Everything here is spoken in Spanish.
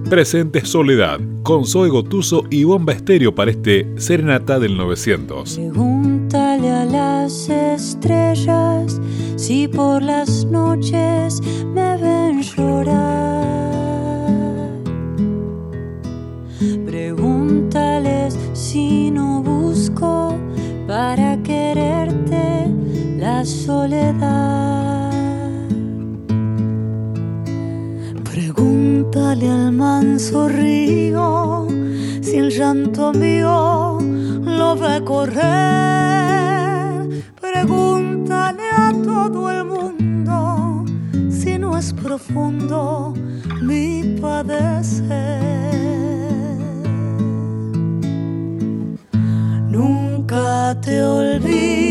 Presente Soledad, con Zoe Gotuso y Bomba Estéreo para este Serenata del 900. Pregúntale a las estrellas si por las noches me ven llorar. Pregúntales si no busco para quererte la soledad. Pregúntale al manso río si el llanto mío lo ve correr. Pregúntale a todo el mundo si no es profundo mi padecer. Nunca te olvides